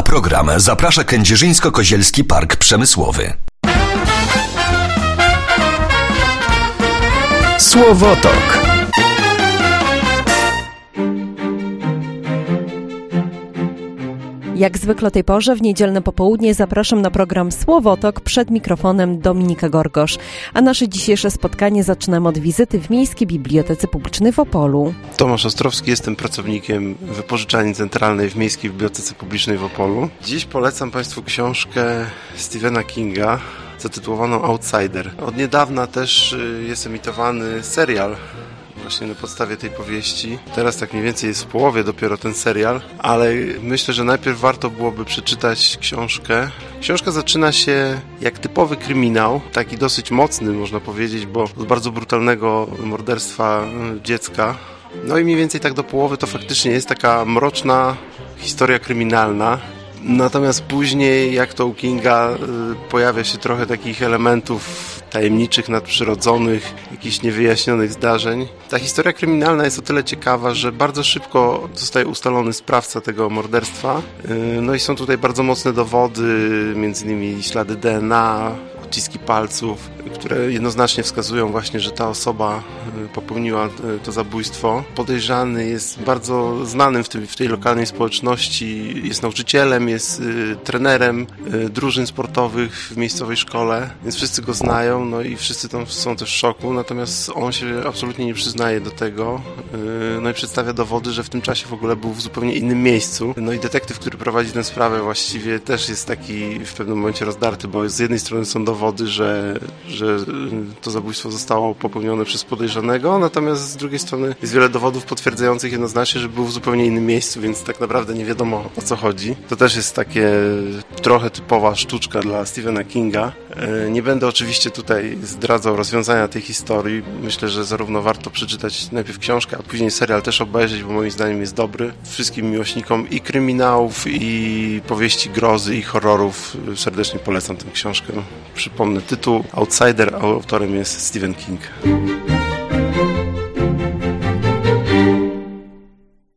program zaprasza Kędzierzyńsko-Kozielski Park Przemysłowy. Słowotok. Jak zwykle o tej porze w niedzielne popołudnie zapraszam na program Słowotok, przed mikrofonem Dominika Gorgosz. A nasze dzisiejsze spotkanie zaczynamy od wizyty w Miejskiej Bibliotece Publicznej w Opolu. Tomasz Ostrowski, jestem pracownikiem wypożyczalni centralnej w Miejskiej Bibliotece Publicznej w Opolu. Dziś polecam Państwu książkę Stephena Kinga zatytułowaną Outsider. Od niedawna też jest emitowany serial właśnie na podstawie tej powieści. Teraz tak mniej więcej jest w połowie dopiero ten serial, ale myślę, że najpierw warto byłoby przeczytać książkę. Książka zaczyna się jak typowy kryminał, taki dosyć mocny można powiedzieć, bo od bardzo brutalnego morderstwa dziecka. No i mniej więcej tak do połowy to faktycznie jest taka mroczna historia kryminalna. Natomiast później, jak to u Kinga, pojawia się trochę takich elementów tajemniczych, nadprzyrodzonych, jakichś niewyjaśnionych zdarzeń. Ta historia kryminalna jest o tyle ciekawa, że bardzo szybko zostaje ustalony sprawca tego morderstwa. No i są tutaj bardzo mocne dowody, między innymi ślady DNA, odciski palców, które jednoznacznie wskazują właśnie, że ta osoba popełniła to zabójstwo. Podejrzany jest bardzo znanym w tej lokalnej społeczności, jest nauczycielem, jest trenerem drużyn sportowych w miejscowej szkole, więc wszyscy go znają, no i wszyscy tam są też w szoku, natomiast on się absolutnie nie przyznaje do tego, no i przedstawia dowody, że w tym czasie w ogóle był w zupełnie innym miejscu. No i detektyw, który prowadzi tę sprawę, właściwie też jest taki w pewnym momencie rozdarty, bo z jednej strony są dowody, że to zabójstwo zostało popełnione przez podejrzanego, natomiast z drugiej strony jest wiele dowodów potwierdzających jednoznacznie, że był w zupełnie innym miejscu, więc tak naprawdę nie wiadomo, o co chodzi. To też jest takie trochę typowa sztuczka dla Stephena Kinga. Nie będę oczywiście tutaj zdradzał rozwiązania tej historii. Myślę, że zarówno warto przeczytać najpierw książkę, a później serial też obejrzeć, bo moim zdaniem jest dobry. Wszystkim miłośnikom i kryminałów, i powieści grozy, i horrorów serdecznie polecam tę książkę. Przypomnę tytuł Outsider, a autorem jest Stephen King.